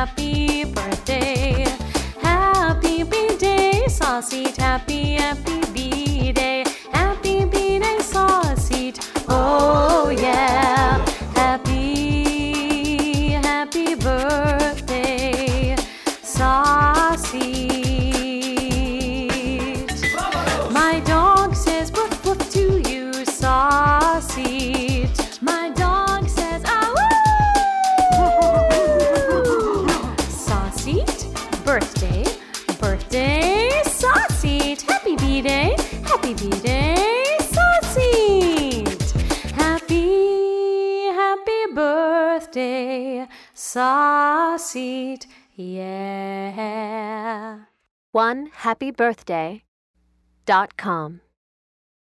happy birthday. Happy B-Day, Saucy, happy B-Day. Happy B-Day, Saucy. Oh yeah, happy birthday, Saucy. My dog says woof woof to you, Saucy. My dog says ah woo. Saucy, birthday, Saucy. Happy B-Day, Saucy. Happy birthday, Saucy. Yeah. OneHappyBirthday.com